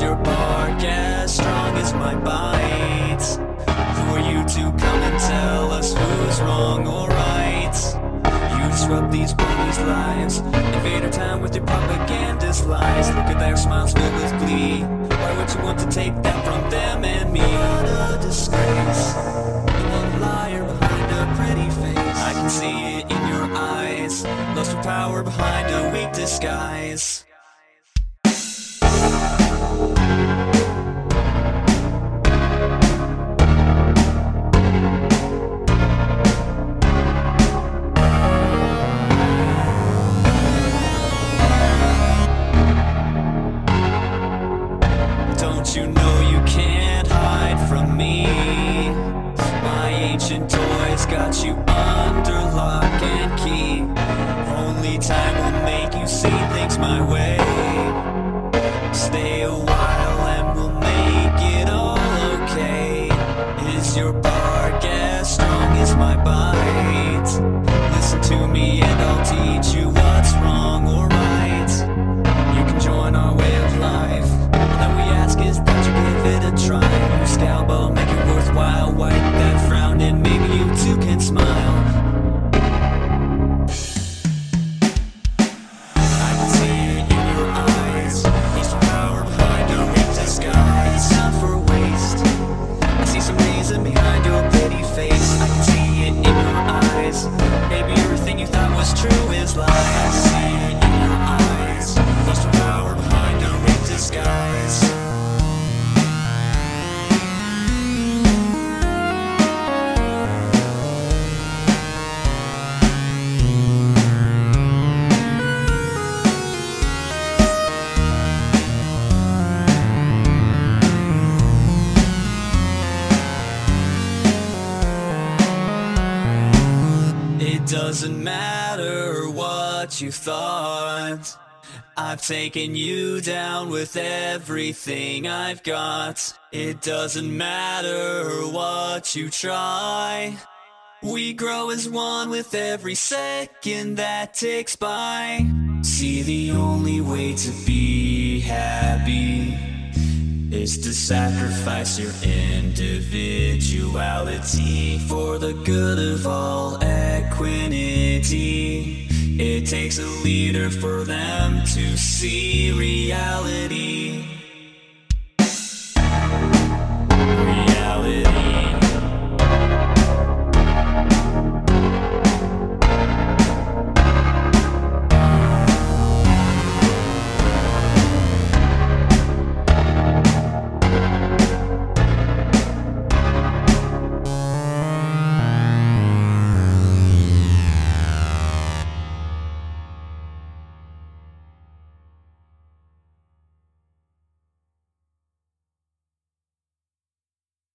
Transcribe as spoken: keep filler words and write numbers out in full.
your bark as strong as my bite? Who are you to come and tell us who's wrong or right? You disrupt these bodies' lives, invade our time with your propagandist lies. Look at their smiles filled with glee. Why would you want to take that from them and me? What a disgrace, a liar behind a pretty face. I can see it in your eyes, lust for power behind a weak disguise. Don't you know you can't hide from me? My ancient toys got you under lock and key. Only time will make you see things my way. Stay a while and we'll make it all okay. Is your bark as strong as my bite? Listen to me and I'll teach you what's wrong or right. You can join our way of life. All we ask is that you give it a try. Your scalp, I'll make it worthwhile. Wipe that frown and maybe you too can smile. I can see it in your eyes, each power behind a weak disguise. Not for waste, I see some reason behind your pretty face. I can see it in your eyes, maybe everything you thought was true is lies. I see it in your eyes, each power behind a weak disguise. It doesn't matter what you thought, I've taken you down with everything I've got. It doesn't matter what you try, we grow as one with every second that ticks by. See, the only way to be happy is to sacrifice your individuality for the good of all equanimity. It takes a leader for them to see reality.